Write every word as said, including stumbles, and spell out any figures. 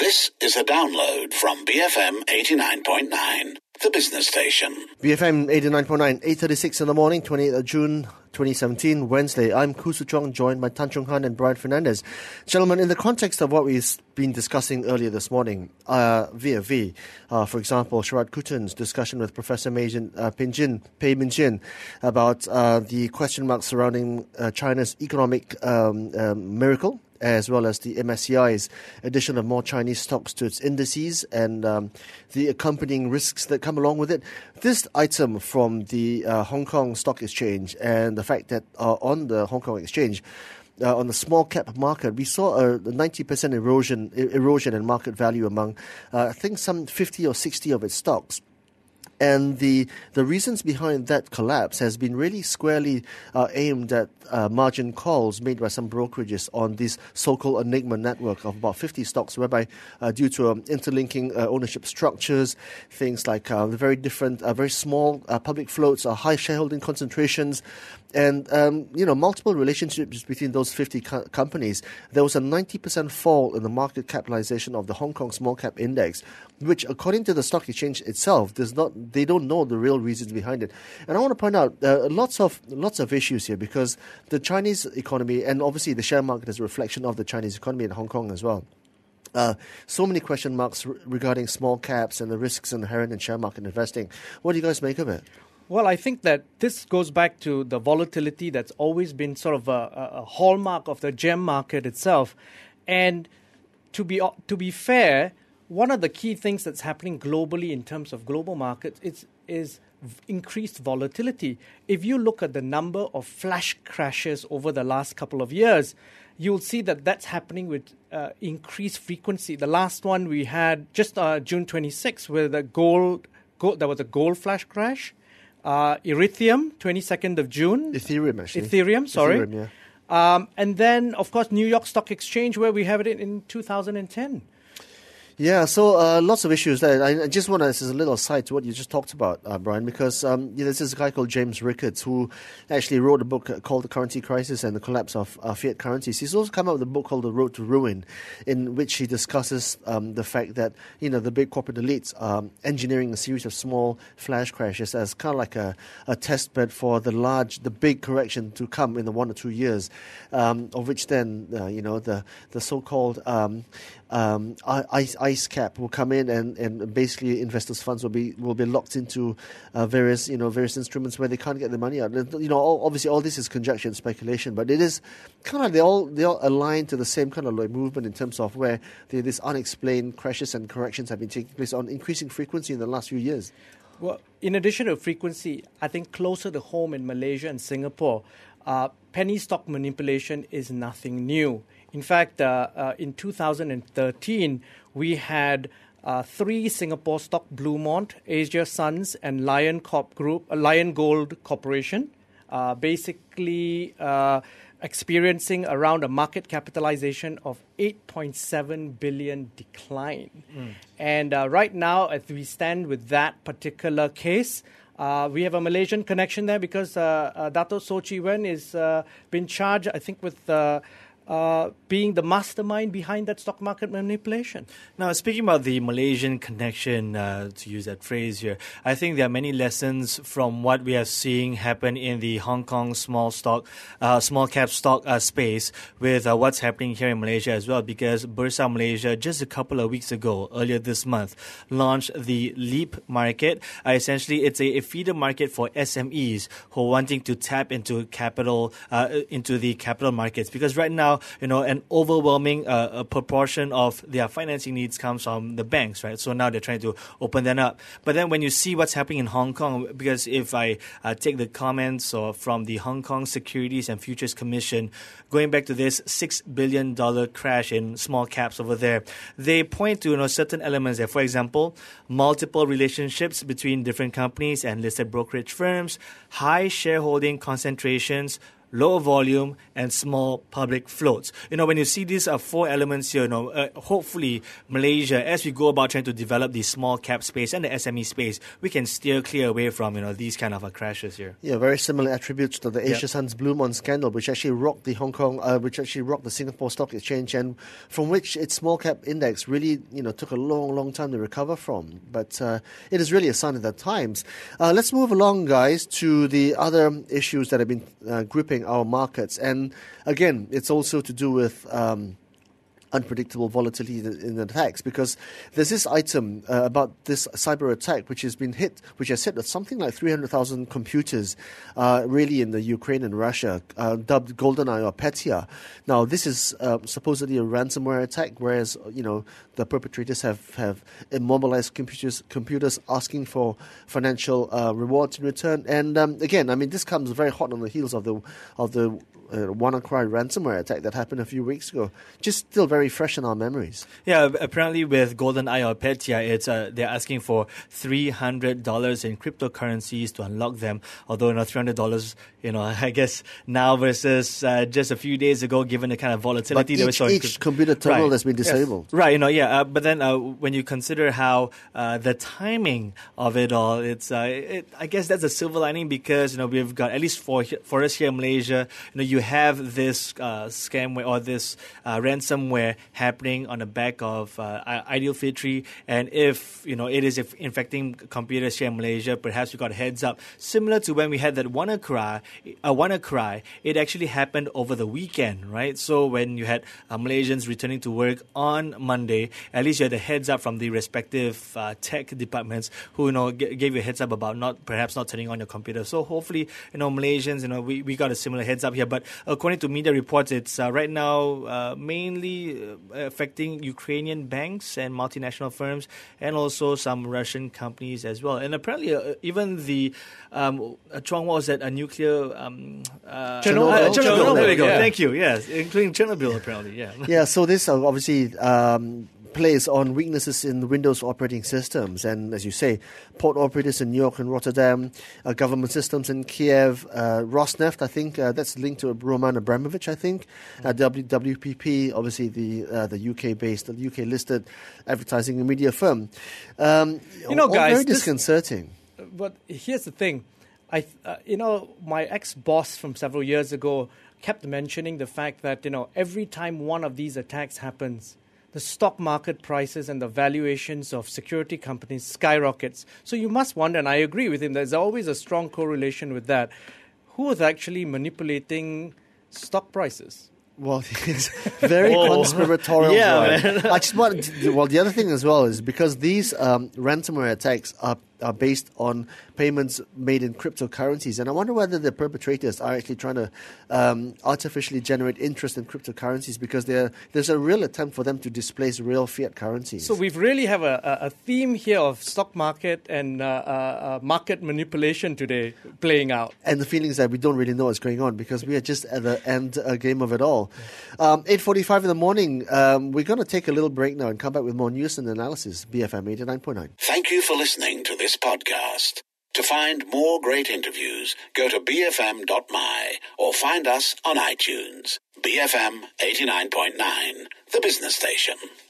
This is a download from B F M eighty-nine point nine, the business station. B F M eighty-nine point nine, eight thirty-six in the morning, twenty-eighth of June, twenty seventeen, Wednesday. I'm Khoo Su Chong, joined by Tan Chung Han and Brian Fernandez. Gentlemen, in the context of what we've been discussing earlier this morning, uh, via V, uh, for example, Sharad Kutan's discussion with Professor Meijin, uh, Pinjin, Pei Minjin about uh, the question marks surrounding uh, China's economic um, um, miracle, as well as the M S C I's addition of more Chinese stocks to its indices and um, the accompanying risks that come along with it. This item from the uh, Hong Kong Stock Exchange and the fact that uh, on the Hong Kong Exchange, Uh, on the small cap market, we saw a ninety percent erosion erosion in market value among, uh, I think, some fifty or sixty of its stocks. And the the reasons behind that collapse has been really squarely uh, aimed at uh, margin calls made by some brokerages on this so-called Enigma network of about fifty stocks, whereby uh, due to um, interlinking uh, ownership structures, things like uh, the very different, uh, very small uh, public floats, uh, high shareholding concentrations, and um, you know multiple relationships between those fifty co- companies, there was a ninety percent fall in the market capitalization of the Hong Kong Small Cap Index, which, according to the stock exchange itself, does not. They don't know the real reasons behind it. And I want to point out uh, lots of lots of issues here, because the Chinese economy, and obviously the share market is a reflection of the Chinese economy in Hong Kong as well. Uh, so many question marks re- regarding small caps and the risks inherent in share market investing. What do you guys make of it? Well, I think that this goes back to the volatility that's always been sort of a, a hallmark of the gem market itself. And to be to be fair, one of the key things that's happening globally in terms of global markets is, is increased volatility. If you look at the number of flash crashes over the last couple of years, you'll see that that's happening with uh, increased frequency. The last one we had just uh, June twenty-sixth, where the gold, gold there was a gold flash crash. Uh, Ethereum, twenty-second of June. Ethereum, actually. Ethereum, sorry. Ethereum, yeah. Um, and then, of course, New York Stock Exchange, where we have it in, in two thousand ten. Yeah, so uh, lots of issues there. I, I just want to, this is a little aside to what you just talked about, uh, Brian, because um, you know, there's this guy called James Rickards who actually wrote a book called The Currency Crisis and the Collapse of uh, Fiat Currencies. He's also come out with a book called The Road to Ruin, in which he discusses um, the fact that, you know, the big corporate elites are engineering a series of small flash crashes as kind of like a, a test bed for the large, the big correction to come in the one or two years, um, of which then, uh, you know, the, the so-called um, um, ice, ice cap will come in, and, and basically investors' funds will be will be locked into uh, various you know various instruments where they can't get the money out. You know, all, obviously all this is conjecture and speculation, but it is kind of they all they all align to the same kind of like movement in terms of where the, this unexplained crashes and corrections have been taking place on increasing frequency in the last few years. Well, in addition to frequency, I think closer to home in Malaysia and Singapore, uh, penny stock manipulation is nothing new. In fact, uh, uh, in two thousand thirteen, we had uh, three Singapore stock, Bluemont, Asia Suns, and Lion Corp Group, uh, Lion Gold Corporation, uh, basically uh, experiencing around a market capitalization of eight point seven billion decline. Mm. And uh, right now, as we stand with that particular case, Uh, we have a Malaysian connection there because uh, uh, Dato' So Chi Wen is uh, been charged, I think, with uh, uh, being the mastermind behind that stock market manipulation. Now, speaking about the Malaysian connection, uh, to use that phrase here, I think there are many lessons from what we are seeing happen in the Hong Kong small stock, uh, small cap stock uh, space with uh, what's happening here in Malaysia as well. Because Bursa Malaysia just a couple of weeks ago, earlier this month, launched the Leap market. Uh, essentially, it's a, a feeder market for S M Es who are wanting to tap into capital, uh, into the capital markets. Because right now, you know, an overwhelming uh, a proportion of their financing needs comes from the banks, right? So now they're trying to open that up. But then when you see what's happening in Hong Kong, because if I uh, take the comments or from the Hong Kong Securities and Futures Commission, going back to this six billion dollars crash in small caps over there, they point to, you know, certain elements there. For example, multiple relationships between different companies and listed brokerage firms, high shareholding concentrations, lower volume, and small public floats. You know, when you see these uh, four elements here, you know, uh, hopefully Malaysia, as we go about trying to develop the small cap space and the S M E space, we can steer clear away from, you know, these kind of uh, crashes here. Yeah, very similar attributes to the Asia Yep. Sun's Blue Mon scandal, which actually rocked the Hong Kong, uh, which actually rocked the Singapore Stock Exchange, and from which its small cap index really, you know, took a long, long time to recover from. But uh, it is really a sign of the times. Uh, let's move along, guys, to the other issues that have been uh, gripping our markets, and again, it's also to do with Um, unpredictable volatility in the attacks, because there's this item uh, about this cyber attack which has been hit, which has hit something like three hundred thousand computers, uh, really in the Ukraine and Russia, uh, dubbed GoldenEye or Petya. Now, this is uh, supposedly a ransomware attack, whereas you know the perpetrators have, have immobilized computers, computers asking for financial uh, rewards in return. And um, again, I mean, this comes very hot on the heels of the of the uh, WannaCry ransomware attack that happened a few weeks ago. Just still very fresh in our memories. Yeah, apparently with GoldenEye or Petya, it's uh, they're asking for three hundred dollars in cryptocurrencies to unlock them. Although, you know, three hundred dollars, you know, I guess now versus uh, just a few days ago, given the kind of volatility But that we each, saw. in each crypto- computer terminal Right. has been disabled. Yes. Right, you know, yeah. Uh, but then uh, when you consider how uh, the timing of it all, it's uh, it, I guess that's a silver lining, because, you know, we've got, at least for for us here in Malaysia, you know, you have this uh, scamware or this uh, ransomware happening on the back of uh, Aidilfitri, and if, you know, it is if infecting computers here in Malaysia, perhaps we got a heads up. Similar to when we had that WannaCry, uh, WannaCry, it actually happened over the weekend, right? So when you had uh, Malaysians returning to work on Monday, at least you had a heads up from the respective uh, tech departments who, you know, g- gave you a heads up about not perhaps not turning on your computer. So hopefully, you know, Malaysians, you know, we, we got a similar heads up here. But according to media reports, it's uh, right now uh, mainly uh, affecting Ukrainian banks and multinational firms, and also some Russian companies as well. And apparently, uh, even the um, uh, Chuang, what was that? A nuclear um, uh, Chernobyl. uh, Chernobyl. Chernobyl, There we go. yeah. Thank you. Yes, including Chernobyl. Apparently, yeah. Yeah, so this uh, obviously um, plays on weaknesses in Windows operating systems. And as you say, port operators in New York and Rotterdam, uh, government systems in Kiev, uh, Rosneft, I think, uh, that's linked to Roman Abramovich, I think, uh, w- WPP, obviously the uh, the U K-based, the U K-listed advertising and media firm. Um, You know, all guys, very this- disconcerting. But here's the thing. I, uh, you know, my ex-boss from several years ago kept mentioning the fact that, you know, every time one of these attacks happens, the stock market prices and the valuations of security companies skyrockets. So you must wonder, and I agree with him, there's always a strong correlation with that. Who is actually manipulating stock prices? Well, it's very Whoa. conspiratorial. Yeah, Brian. I just want. Well, the other thing as well is because these um, ransomware attacks are are based on payments made in cryptocurrencies, and I wonder whether the perpetrators are actually trying to um, artificially generate interest in cryptocurrencies, because there's a real attempt for them to displace real fiat currencies. So we really have a, a theme here of stock market and uh, uh, market manipulation today playing out. And the feeling is that we don't really know what's going on, because we are just at the end uh, game of it all. Um, eight forty-five in the morning, um, we're going to take a little break now and come back with more news and analysis. B F M eighty-nine point nine. Thank you for listening to this podcast. To find more great interviews, go to b f m dot m y or find us on iTunes. B F M eighty-nine point nine, the business station.